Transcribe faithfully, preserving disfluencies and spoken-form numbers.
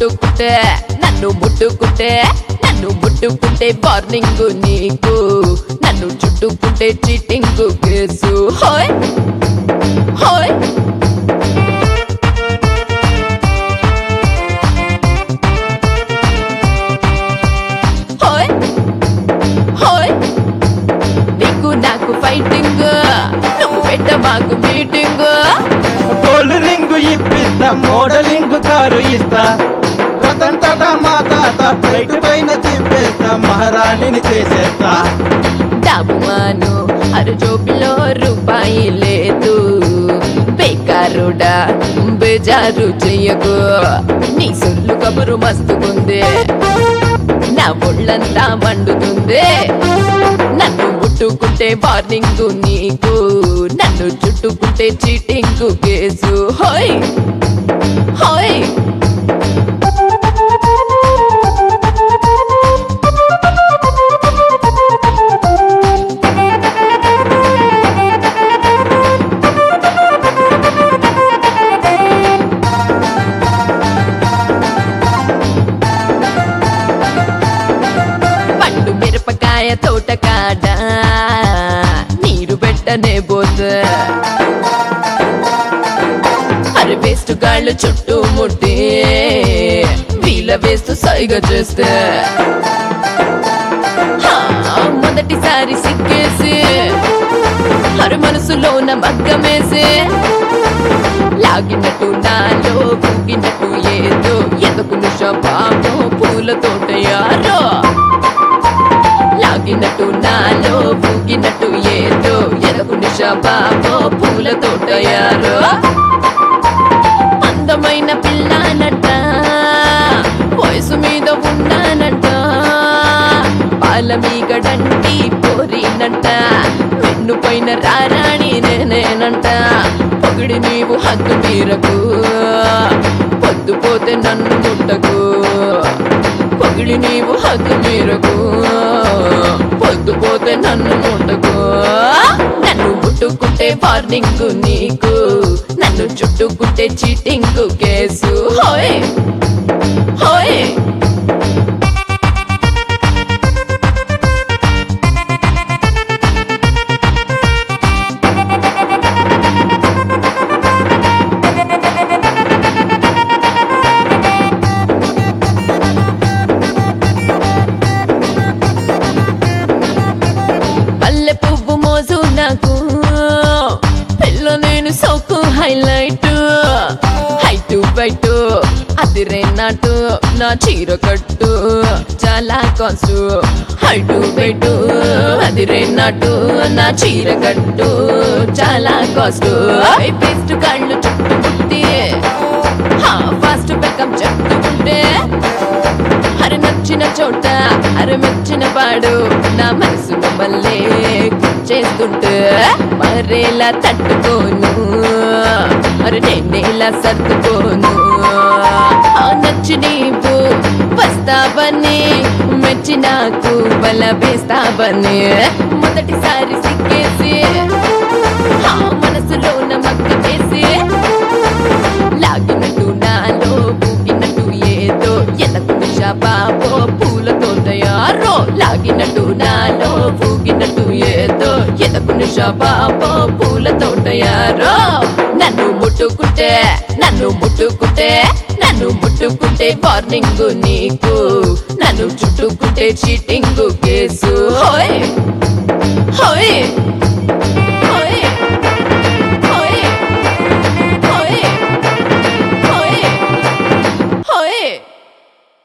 ముట్టుకుంటే నన్ను ముట్టుకుంటే నన్ను ముట్టుకుంటే వార్నింగ్ నీకు, నన్ను చుట్టుకుంటే చీటింగ్ కేసు. హోయ్ హోయ్ హోయ్ హోయ్ నీకు నాకు ఫైటింగ్, నువ్వు పెట్ట మాకు మీటింగ్. గోల్డ్ రింగ్ ఇప్పిస్తా, మోడలింగ్ కారు ఇస్తా, రతన్ టాటా మా తాత ఫ్లైట్ పైన తిప్పేస్తా, మహారాణిని చేసేస్తా. డబ్బుమాను అరజోబిలో రూపాయి లేదు, బేకారుడా బేజారు చెయ్యకు. నీ సొల్లు కబురు మస్తుకుంది, నా ఒళ్ళంతా మండుతుంది. నన్ను ముట్టుకుంటే వార్నింగ్ నీకు, నన్ను చుట్టుకుంటే చీటింగ్ కేసు. హోయ్ హోయ్ పండు మిరపకాయ తోట కాడ నీరు పెట్టనే పోతే, అరే వేస్ట్ గాళ్ళు చుట్టూ ముట్టి వీల వేస్తూ సైగ చేస్తే, హా, మొదటిసారి సిగ్గేసి అరే మనసులోన మగ్గమేసి, లాగినట్టు నాలో పూగినట్టు ఏదో ఎదకును పాపో పూల తోటయారో. లాగినట్టు నాలో పూగినట్టు ఏదో ఎదకును పాపో పూల తోటయారో. అందమైన పిల్లనట, వయసు మీద ఉన్నానట, పాల మీగడంటి పోరినట, వెన్ను పైన రారాణి నేనేనంట. పొగిడి నీవు హద్దు మీరకు, పొద్దు పోతే నన్ను ముట్టకు. పొగిడి నీవు హద్దు మీరకు, పొద్దు పోతే నన్ను ముట్టకు. నన్ను ముట్టుకుంటే వార్నింగ్ నీకు, నన్ను చుట్టుకుంటే చీటింగ్ కేసు. హోయ్ హోయ్ పల్లె పువ్వు మోజు నాకు, పిల్ల నేను సోకు హైలైట్. హైటు బైటు అదిరే నాటు, నా చీర కట్టు చాలా కాస్ట్. హైటు బైటు అదిరే నాటు, నా చీర కట్టు చాలా కాస్ట్. బెస్ట్ కళ్ళు చుట్టుముట్టి ఫాస్ట్ బెకం చెప్తుంటే, అరే నచ్చిన చోట అరే మెచ్చిన పాడు, నా మనసు మళ్ళీ చేస్తుంటే మరేలా తట్టుకోను, అరే నేనేలా సర్దుకోను. నచ్చి నీవు వస్తావని, మెచ్చి నాకు బల వేస్తావని, మొదటిసారి సిగ్గేసి మనసులోన మగ్గ వేసి, లాగినట్టు నాలో పూగినట్టు ఏదో ఎదకు బాబో పూలతో తయారో. లాగినట్టు నాలో పూగినట్టు ఏదో ఎదకు బాబో పూలతో తయారో. నన్ను ముట్టుకుంటే నన్ను ముట్టుకుంటే నన్ను ముట్టుకుంటే వార్నింగ్ నీకు, నన్ను చుట్టుకుంటే చీటింగ్ కేసు. హోయ్ హోయ్